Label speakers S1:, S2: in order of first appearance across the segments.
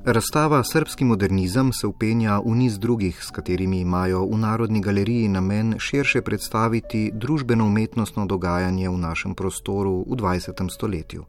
S1: Razstava Srbski modernizem se vpenja v niz drugih, s katerimi imajo v Narodni galeriji namen širše predstaviti družbeno-umetnostno dogajanje v našem prostoru v 20. stoletju.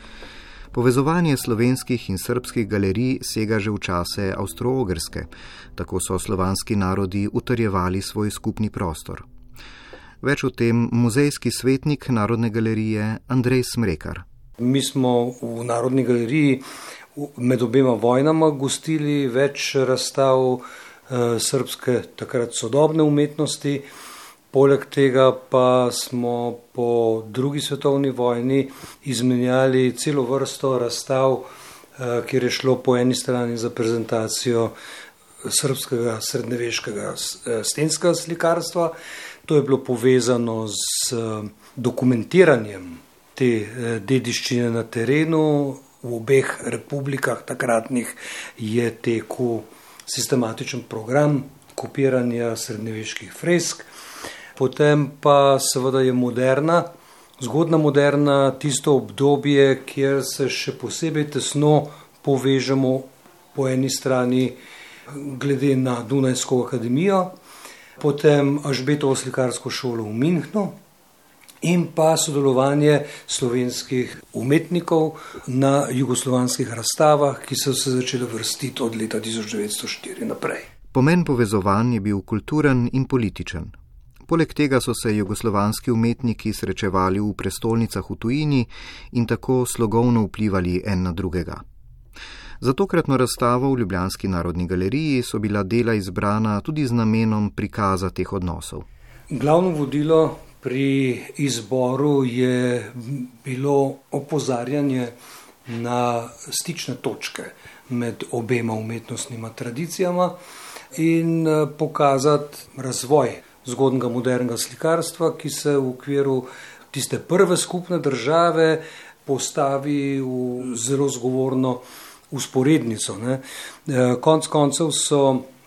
S1: Povezovanje slovenskih in srbskih galerij sega že v čase Avstro-Ogrske, tako so slovanski narodi utrjevali svoj skupni prostor. Več o tem muzejski svetnik Narodne galerije Andrej Smrekar.
S2: Mi smo v Narodni galeriji med obema vojnama gostili več razstav srbske takrat sodobne umetnosti. Poleg tega pa smo po drugi svetovni vojni izmenjali celo vrsto razstav, kjer je šlo po eni strani za prezentacijo srbskega srednjeveškega stenskega slikarstva. To je bilo povezano z dokumentiranjem te dediščine na terenu. V obeh republikah takratnih je tekel sistematičen program kopiranja srednjeveških fresk. Potem pa seveda je zgodna moderna tisto obdobje, kjer se še posebej tesno povežemo po eni strani glede na Dunajsko akademijo, potem Ažbetovo slikarsko šolo v Münchnu in pa sodelovanje slovenskih umetnikov na jugoslovanskih razstavah, ki so se začele vrstiti od leta 1904 naprej.
S1: Pomen povezovanj je bil kulturen in političen. Poleg tega so se jugoslovanski umetniki srečevali v prestolnicah v tujini in tako slogovno vplivali en na drugega. Za tokratno razstavo v Ljubljanski Narodni galeriji so bila dela izbrana tudi z namenom prikaza teh odnosov.
S2: Glavno vodilo pri izboru je bilo opozarjanje na stične točke med obema umetnostnima tradicijama in pokazati razvoj zgodnega modernega slikarstva, ki se v okviru tiste prve skupne države postavi v zelo zgovorno usporednico. Konec koncev so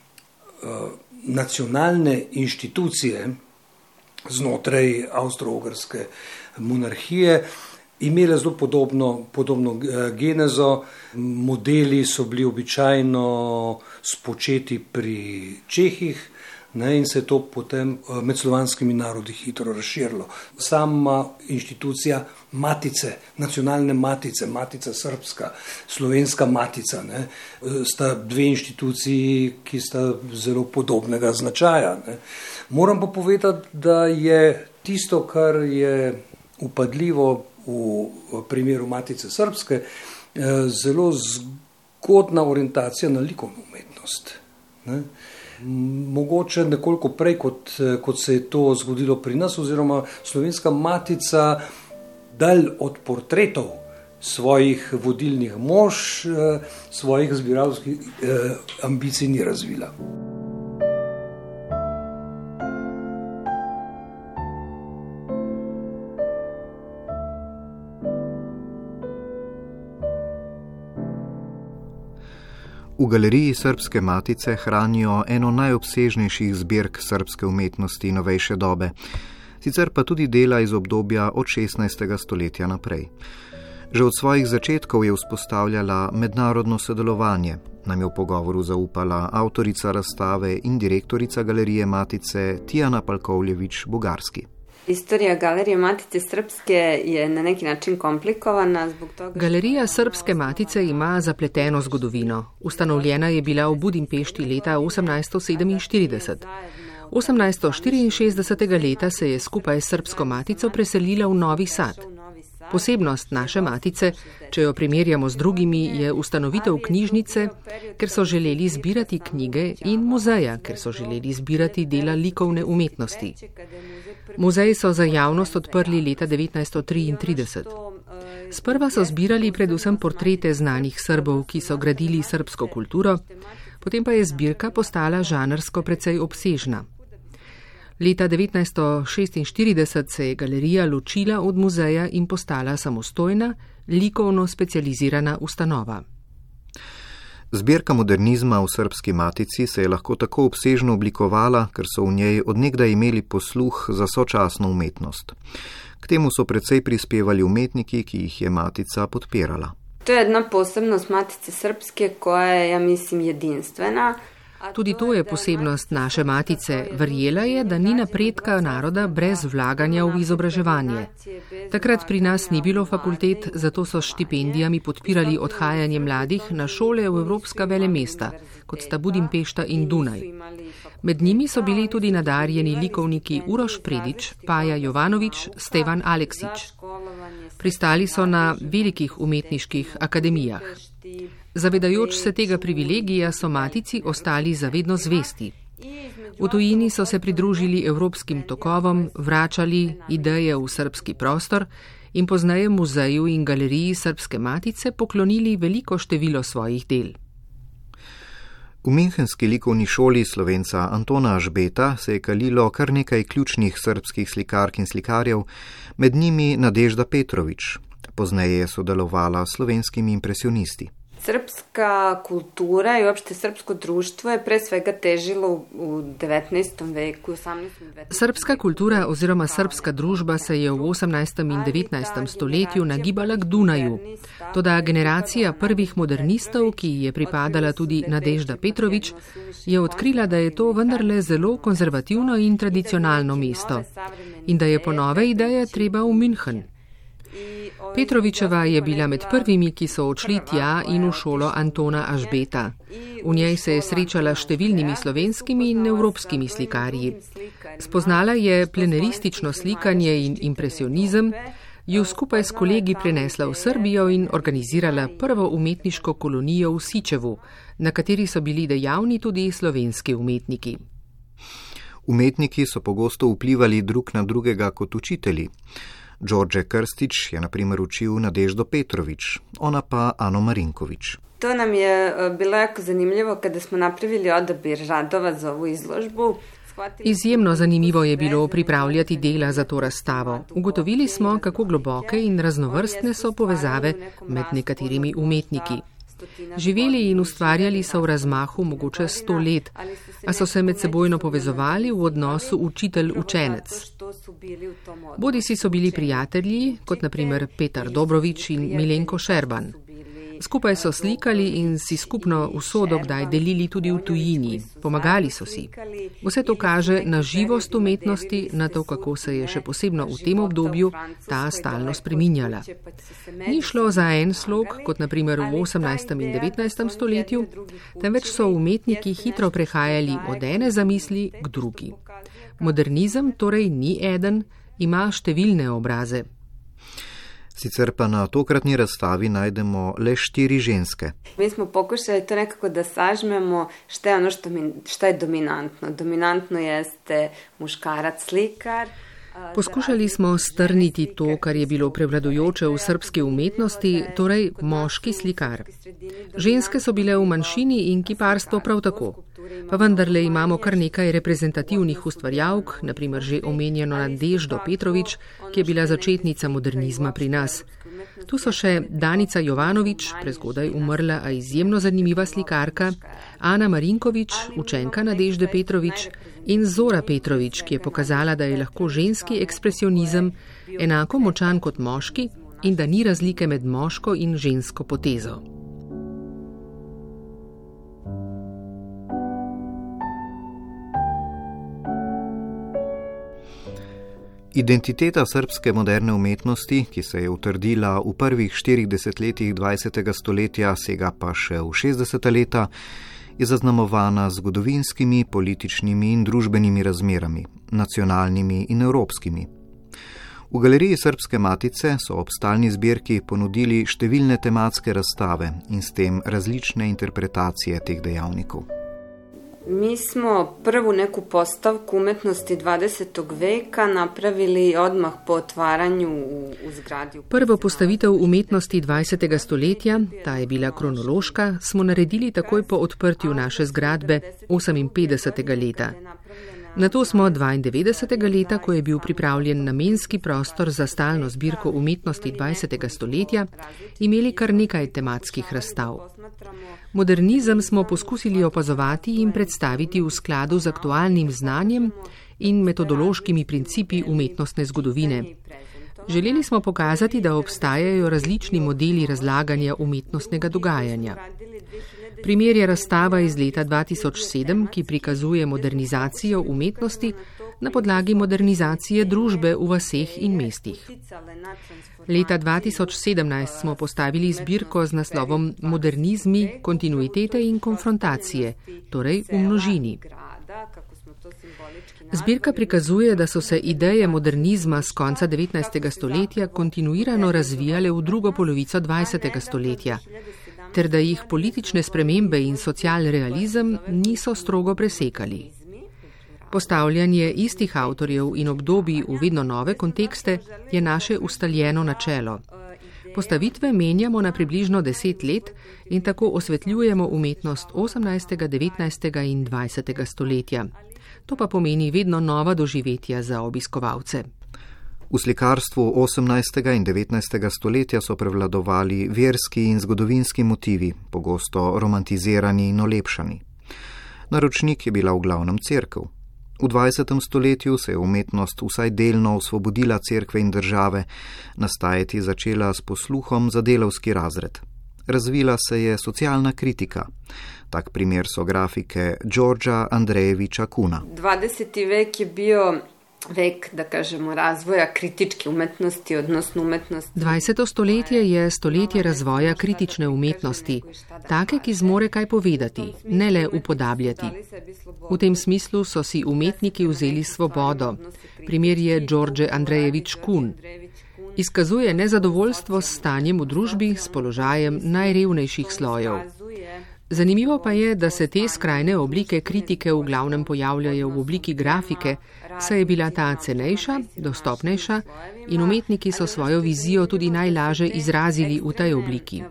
S2: nacionalne inštitucije znotraj avstro-ogrske monarhije imele zelo podobno genezo. Modeli so bili običajno spočeti pri Čehih, in se je to potem med slovanskimi narodi hitro razširilo. Sama inštitucija matice, nacionalne matice, Matica srpska, slovenska matica, sta dve inštituciji, ki sta zelo podobnega značaja. Moram pa povedati, da je tisto, kar je upadljivo v primeru Matice srpske, zelo zgodna orientacija na likovno umetnost. Mogoče nekoliko prej, kot se je to zgodilo pri nas, oziroma slovenska matica dalj od portretov svojih vodilnih mož, svojih zbiralskih ambicij ni razvila.
S1: V galeriji Srbske matice hranijo eno najobsežnejših zbirk srbske umetnosti novejše dobe, sicer pa tudi dela iz obdobja od 16. stoletja naprej. Že od svojih začetkov je vzpostavljala mednarodno sodelovanje, nam je v pogovoru zaupala avtorica razstave in direktorica galerije Matice Tijana Palkovljević-Bugarski.
S3: Istorija galerije Matice Srpske je na neki način komplikovana.
S4: Galerija Srpske matice ima zapleteno zgodovino. Ustanovljena je bila v Budimpešti leta 1847. 1864. leta se je skupaj s Srpsko matico preselila v Novi Sad. Posebnost naše matice, če jo primerjamo z drugimi, je ustanovitev knjižnice, ker so želeli zbirati knjige, in muzeja, ker so želeli zbirati dela likovne umetnosti. Muzej so za javnost odprli leta 1933. Sprva so zbirali predvsem portrete znanih Srbov, ki so gradili srbsko kulturo, potem pa je zbirka postala žanrsko precej obsežna. Leta 1946 se je galerija ločila od muzeja in postala samostojna, likovno specializirana ustanova.
S1: Zbirka modernizma v Srbski matici se je lahko tako obsežno oblikovala, ker so v njej odnegdaj imeli posluh za sočasno umetnost. K temu so precej prispevali umetniki, ki jih je matica podpirala.
S3: To je jedna posebnost Matice Srpske, koja je, ja mislim, jedinstvena.
S4: Tudi to je posebnost naše matice. Verjela je, da ni napredka naroda brez vlaganja v izobraževanje. Takrat pri nas ni bilo fakultet, zato so s štipendijami podpirali odhajanje mladih na šole v evropska velemesta, kot sta Budimpešta in Dunaj. Med njimi so bili tudi nadarjeni likovniki Uroš Predič, Paja Jovanović, Stevan Aleksić. Pristali so na velikih umetniških akademijah. Zavedajoč se tega privilegija so matici ostali zavedno zvesti. V tujini so se pridružili evropskim tokovom, vračali ideje v srbski prostor in pozneje muzeju in galeriji Srpske matice poklonili veliko število svojih del.
S1: V Münchenski likovni šoli Slovenca Antona Ažbeta se je kalilo kar nekaj ključnih srbskih slikark in slikarjev, med njimi Nadežda Petrović. Pozneje je sodelovala s slovenskimi impresionisti.
S3: Srpska kultura i uopšte srpsko društvo je pre svega težilo u 19. veku, 18. veku.
S4: Srpska kultura oziroma srpska družba se je v 18. in 19. stoletju nagibala k Dunaju. Toda generacija prvih modernistov, ki je pripadala tudi Nadežda Petrović, je odkrila, da je to vendarle zelo konzervativno in tradicionalno mesto in da je po nove ideje treba v München. Petrovićeva je bila med prvimi, ki so odšli tja in v šolo Antona Ažbeta. V njej se je srečala s številnimi slovenskimi in evropskimi slikarji. Spoznala je pleneristično slikanje in impresionizem, ju skupaj s kolegi prenesla v Srbijo in organizirala prvo umetniško kolonijo v Sičevu, na kateri so bili dejavni tudi slovenski umetniki.
S1: Umetniki so pogosto vplivali drug na drugega kot učitelji. Đorđe Krstić je na primer učil Nadeždo Petrović, ona pa Ano Marinković.
S3: To nam je bilo jako zanimljivo kada smo napravili odabir radova za ovu izložbu.
S4: Izjemno zanimivo je bilo pripravljati dela za to razstavo. Ugotovili smo, kako globoke in raznovrstne so povezave med nekaterimi umetniki. Živeli in ustvarjali so v razmahu mogoče 100 let, a so se med sebojno povezovali v odnosu učitelj-učenec. Bodisi so bili prijatelji, kot naprimer Petar Dobrović in Milenko Šerban. Skupaj so slikali in si skupno usodo kdaj delili tudi v tujini, pomagali so si. Vse to kaže na živost umetnosti, na to, kako se je še posebno v tem obdobju ta stalno spreminjala. Ni šlo za en slog, kot naprimer v 18. in 19. stoletju, temveč so umetniki hitro prehajali od ene zamisli k drugi. Modernizem torej ni eden, ima številne obraze.
S1: Sicer pa na tokratni razstavi najdemo le 4 ženske.
S3: Mi smo pokušali to nekako da sažmemo šta je ono šta je dominantno. Dominantno jeste muškarac slikar.
S4: Poskušali smo strniti to, kar je bilo prevladujoče v srpski umetnosti, torej moški slikar. Ženske so bile v manjšini in kiparstvo prav tako. Pa vendarle imamo kar nekaj reprezentativnih ustvarjalk, naprimer že omenjeno Nadeždo Petrović, ki je bila začetnica modernizma pri nas. Tu so še Danica Jovanović, prezgodaj umrla, a izjemno zanimiva slikarka, Ana Marinković, učenka Nadežde Petrović, in Zora Petrović, ki je pokazala, da je lahko ženski ekspresionizem enako močan kot moški in da ni razlike med moško in žensko potezo.
S1: Identiteta srpske moderne umetnosti, ki se je utrdila v prvih 40 letih 20. stoletja, sega pa še v 60. leta, je zaznamovana z zgodovinskimi, političnimi in družbenimi razmerami, nacionalnimi in evropskimi. V galeriji Srpske matice so ob stalni zbirki ponudili številne tematske razstave in s tem različne interpretacije teh dejavnikov.
S3: Mi smo prvu neku postavku umetnosti 20. veka napravili odmah po otvaranju v zgradi.
S4: Prvo postavitev umetnosti 20. stoletja, ta je bila kronološka, smo naredili takoj po odprtju naše zgradbe 58. leta. Nato smo 92. leta, ko je bil pripravljen namenski prostor za stalno zbirko umetnosti 20. stoletja, imeli kar nekaj tematskih razstav. Modernizem smo poskusili opazovati in predstaviti v skladu z aktualnim znanjem in metodološkimi principi umetnostne zgodovine. Želeli smo pokazati, da obstajajo različni modeli razlaganja umetnostnega dogajanja. Primer je razstava iz leta 2007, ki prikazuje modernizacijo umetnosti na podlagi modernizacije družbe v vaseh in mestih. Leta 2017 smo postavili zbirko z naslovom Modernizmi, kontinuitete in konfrontacije, torej v množini. Zbirka prikazuje, da so se ideje modernizma z konca 19. stoletja kontinuirano razvijale v drugo polovico 20. stoletja, ter da jih politične spremembe in socialni realizem niso strogo presekali. Postavljanje istih avtorjev in obdobij v vedno nove kontekste je naše ustaljeno načelo. Postavitve menjamo na približno 10 let in tako osvetljujemo umetnost 18., 19. in 20. stoletja. To pa pomeni vedno nova doživetja za obiskovalce.
S1: V slikarstvu 18. in 19. stoletja so prevladovali verski in zgodovinski motivi, pogosto romantizirani in olepšani. Naročnik je bila v glavnem cerkev. V 20. stoletju se je umetnost vsaj delno osvobodila cerkve in države, nastajati začela s posluhom za delavski razred. Razvila se je socialna kritika. Tak primer so grafike Đorđa Andrejevića Kuna.
S3: 20. vek je bio vek, da kažemo, razvoja kritičke umetnosti, odnosno umetnosti.
S4: 20. stoletje je stoletje razvoja kritične umetnosti, take, ki zmore kaj povedati, ne le upodabljati. V tem smislu so si umetniki vzeli svobodo. Primer je Đorđe Andrejević Kun. Izkazuje nezadovoljstvo s stanjem v družbi, s položajem najrevnejših slojev. Zanimivo pa je, da se te skrajne oblike kritike v glavnem pojavljajo v obliki grafike, saj je bila ta cenejša, dostopnejša in umetniki so svojo vizijo tudi najlaže izrazili v tej obliki.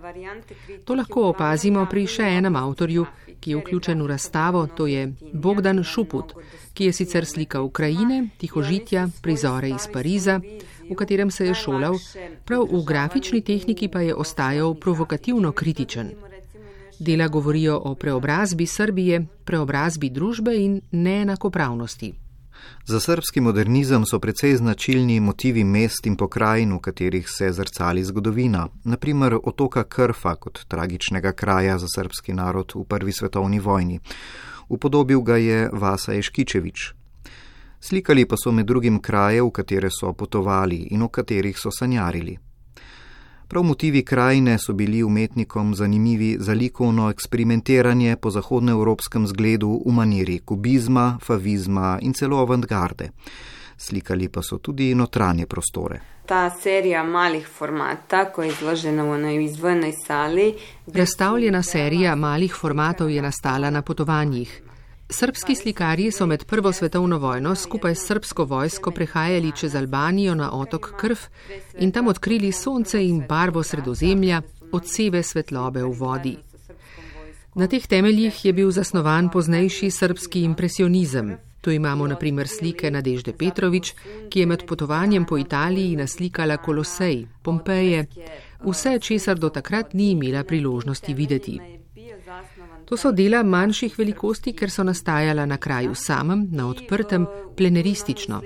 S4: To lahko opazimo pri še enem avtorju, ki je vključen v razstavo, to je Bogdan Šuput, ki je sicer slikal krajine, tihožitja, prizore iz Pariza, v katerem se je šolal, prav v grafični tehniki pa je ostajal provokativno kritičen. Dela govorijo o preobrazbi Srbije, preobrazbi družbe in neenakopravnosti.
S1: Za srbski modernizem so precej značilni motivi mest in pokrajin, v katerih se zrcali zgodovina, naprimer otoka Krfa kot tragičnega kraja za srbski narod v Prvi svetovni vojni. Upodobil ga je Vasa Ješkičević. Slikali pa so med drugim kraje, v katere so potovali in o katerih so sanjarili. Prav motivi krajine so bili umetnikom zanimivi za likovno eksperimentiranje po zahodnoevropskem zgledu v maniri kubizma, favizma in celo avantgarde. Slikali pa so tudi notranje prostore.
S3: Ta serija malih formata, ko je izložena v onoj izdvojenoj sali.
S4: Razstavljena serija malih formatov je nastala na potovanjih. Srbski slikarji so med Prvo svetovno vojno skupaj s srbsko vojsko prehajali čez Albanijo na otok Krf in tam odkrili sonce in barvo Sredozemlja, odseve svetlobe v vodi. Na teh temeljih je bil zasnovan poznejši srbski impresionizem. Tu imamo na primer slike Nadežde Petrović, ki je med potovanjem po Italiji naslikala Kolosej, Pompeje, vse, česar do takrat ni imela priložnosti videti. To so dela manjših velikosti, ker so nastajala na kraju samem, na odprtem, pleneristično.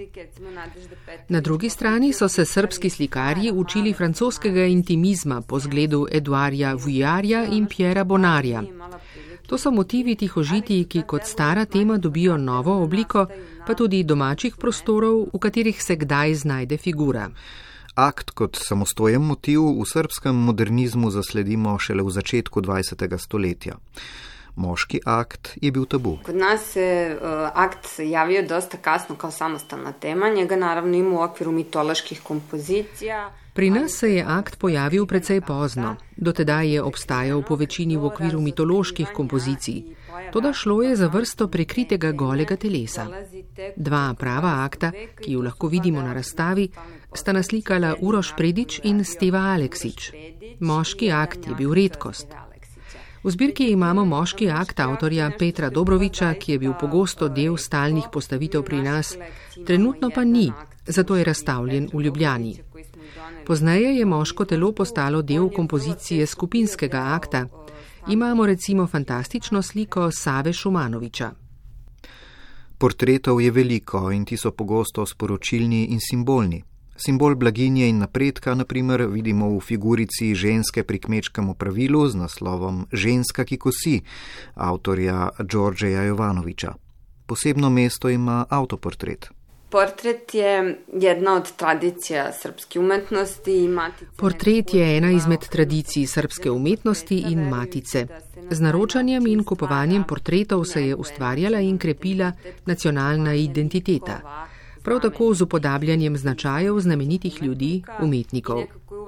S4: Na drugi strani so se srbski slikarji učili francoskega intimizma po zgledu Eduarja Vuillarja in Piera Bonarja. To so motivi tihožitij, ki kot stara tema dobijo novo obliko, pa tudi domačih prostorov, v katerih se kdaj znajde figura.
S1: Akt kot samostojen motiv v srbskem modernizmu zasledimo šele v začetku 20. stoletja. Moški akt je bil tabu.
S3: Kod nas se akt javio dosta kasno kao samostalna tema, njega naravno ima u okviru mitoloških kompozicija.
S4: Pri nas se je akt pojavil precej pozno. Dotedaj je obstajal po večini v okviru mitoloških kompozicij. Toda šlo je za vrsto prekritega golega telesa. Dva prava akta, ki ju lahko vidimo na razstavi, sta naslikala Uroš Predić in Steva Aleksić. Moški akt je bil redkost. V zbirki imamo moški akt avtorja Petra Dobrovića, ki je bil pogosto del stalnih postavitev pri nas, trenutno pa ni, zato je razstavljen v Ljubljani. Pozneje je moško telo postalo del kompozicije skupinskega akta. Imamo recimo fantastično sliko Save Šumanovića.
S1: Portretov je veliko in ti so pogosto sporočilni in simbolni. Simbol blaginje in napredka, na primer, vidimo v figurici ženske pri kmečkem opravilu z naslovom Ženska, ki kosi, avtorja Đorđeja Jovanovića. Posebno mesto ima avtoportret.
S3: Portret je jedna od tradicija srpske umetnosti in matice.
S4: Portret je ena izmed tradicij srpske umetnosti in matice. Z naročanjem in kupovanjem portretov se je ustvarjala in krepila nacionalna identiteta. Prav tako z upodabljanjem značajev znamenitih ljudi, umetnikov.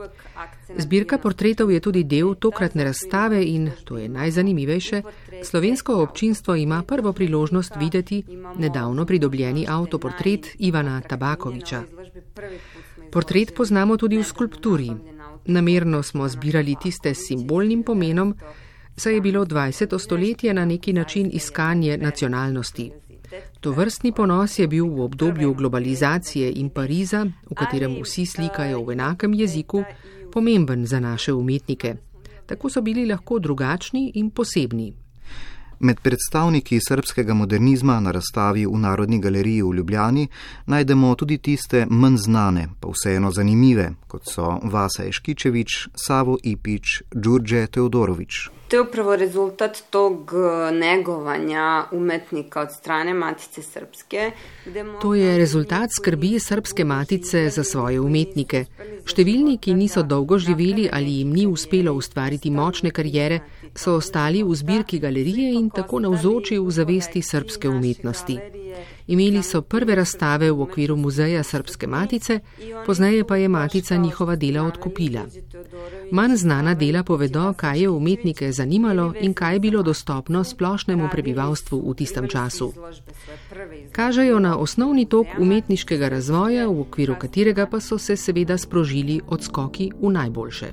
S4: Zbirka portretov je tudi del tokratne razstave in, to je najzanimivejše, slovensko občinstvo ima prvo priložnost videti nedavno pridobljeni avtoportret Ivana Tabakovića. Portret poznamo tudi v skulpturi. Namerno smo zbirali tiste s simbolnim pomenom, saj je bilo 20. stoletje na neki način iskanje nacionalnosti. Tovrstni ponos je bil v obdobju globalizacije in Pariza, v katerem vsi slikajo v enakem jeziku, pomemben za naše umetnike. Tako so bili lahko drugačni in posebni.
S1: Med predstavniki srpskega modernizma na razstavi v Narodni galeriji v Ljubljani najdemo tudi tiste manj znane, pa vseeno zanimive, kot so Vasa Eškičević, Savo Ipić, Đurđe Teodorović.
S3: To je upravo rezultat tog negovanja umetnika od strane Matice Srpske.
S4: To je rezultat skrbi Srpske matice za svoje umetnike. Številni, ki niso dolgo živeli ali jim ni uspelo ustvariti močne kariere, so ostali v zbirki galerije in tako navzoči v zavesti srpske umetnosti. Imeli so prve razstave v okviru muzeja Srpske matice, pozneje pa je matica njihova dela odkupila. Manj znana dela povedo, kaj je umetnike zanimalo in kaj je bilo dostopno splošnemu prebivalstvu v tistem času. Kažejo na osnovni tok umetniškega razvoja, v okviru katerega pa so se seveda sprožili odskoki v najboljše.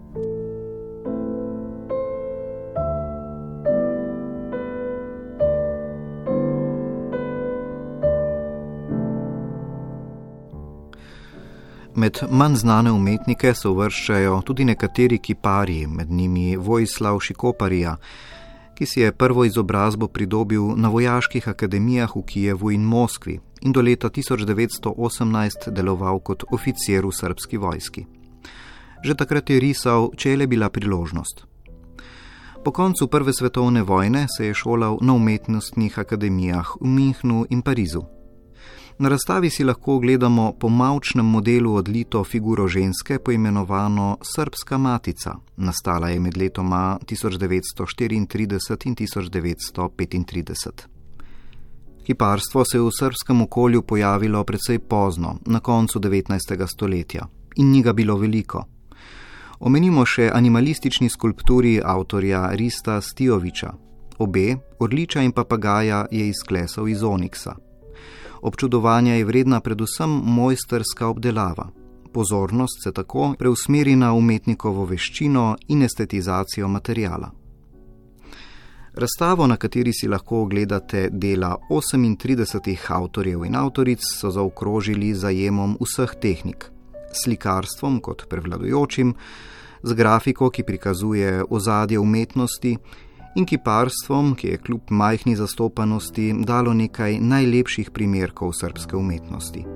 S1: Med manj znane umetnike se uvrščajo tudi nekateri kiparji, med njimi Vojislav Šikoparija, ki si je prvo izobrazbo pridobil na vojaških akademijah v Kijevu in Moskvi in do leta 1918 deloval kot oficir v srbski vojski. Že takrat je risal, če je le bila priložnost. Po koncu Prve svetovne vojne se je šolal na umetnostnih akademijah v Münchnu in Parizu. Na razstavi si lahko ogledamo po mavčnem modelu odlito figuro ženske, poimenovano Srpska matica. Nastala je med letoma 1934 in 1935. Kiparstvo se je v srbskem okolju pojavilo precej pozno, na koncu 19. stoletja, in ni ga bilo veliko. Omenimo še animalistični skulpturi avtorja Rista Stijovića. Obe, Orliča in papagaja, je izklesal iz oniksa. Občudovanja je vredna predvsem mojstrska obdelava. Pozornost se tako preusmeri na umetnikovo veščino in estetizacijo materijala. Razstavo, na kateri si lahko ogledate dela 38 avtorjev in avtoric, so zaokrožili zajemom vseh tehnik. Slikarstvom kot prevladujočim, z grafiko, ki prikazuje ozadje umetnosti, in kiparstvom, ki je kljub majhni zastopanosti dalo nekaj najlepših primerkov srbske umetnosti.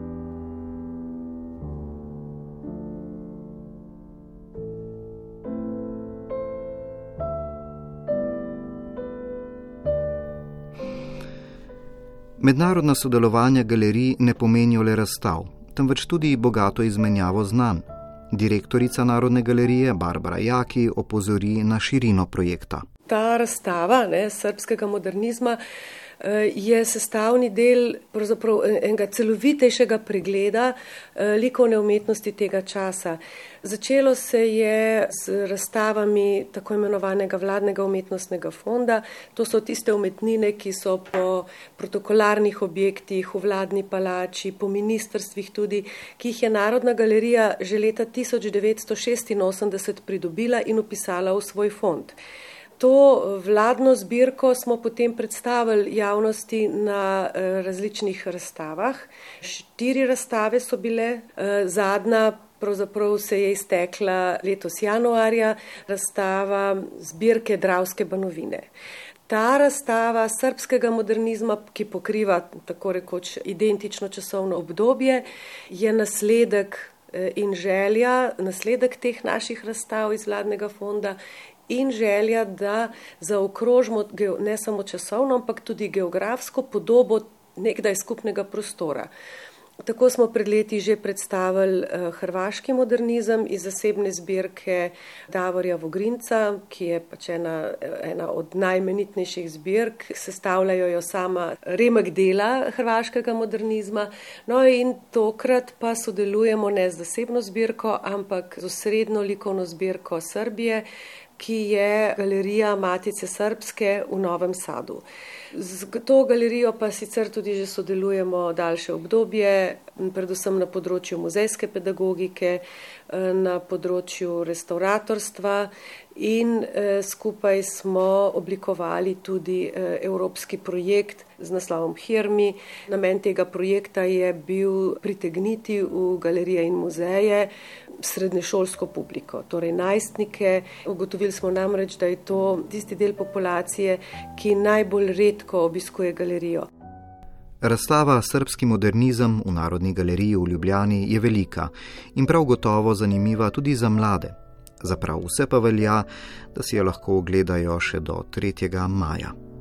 S1: Mednarodna sodelovanja galerij ne pomenijo le razstav, temveč tudi bogato izmenjavo znanj. Direktorica Narodne galerije Barbara Jaki opozori na širino projekta.
S5: Ta razstava srpskega modernizma je sestavni del enega celovitejšega pregleda likovne umetnosti tega časa. Začelo se je z razstavami tako imenovanega vladnega umetnostnega fonda. To so tiste umetnine, ki so po protokolarnih objektih, v vladni palači, po ministrstvih tudi, ki jih je Narodna galerija že leta 1986 pridobila in upisala v svoj fond. To vladno zbirko smo potem predstavili javnosti na različnih razstavah. 4 razstave so bile, zadnja pravzaprav se je iztekla letos januarja razstava zbirke Dravske banovine. Ta razstava srbskega modernizma, ki pokriva tako rekoč identično časovno obdobje, je nasledek in želja, nasledek teh naših razstav iz vladnega fonda in želja, da zaokrožimo ne samo časovno, ampak tudi geografsko podobo nekdaj skupnega prostora. Tako smo pred leti že predstavili hrvaški modernizem iz zasebne zbirke Davorja Vogrinca, ki je pač ena od najmenitnejših zbirk, sestavljajo jo sama remek dela hrvaškega modernizma. No in tokrat pa sodelujemo ne z zasebno zbirko, ampak z osrednjo likovno zbirko Srbije, ki je galerija Matice Srpske v Novem Sadu. Z to galerijo pa sicer tudi že sodelujemo daljše obdobje, predvsem na področju muzejske pedagogike, na področju restauratorstva in skupaj smo oblikovali tudi evropski projekt z naslovom Hirmi. Namen tega projekta je bil pritegniti v galerije in muzeje srednješolsko publiko, torej najstnike. Ugotovili smo namreč, da je to tisti del populacije, ki najbolj redko obiskuje galerijo.
S1: Razstava Srbski modernizem v Narodni galeriji v Ljubljani je velika in prav gotovo zanimiva tudi za mlade. Za prav vse pa velja, da si jo lahko ogledajo še do 3. maja.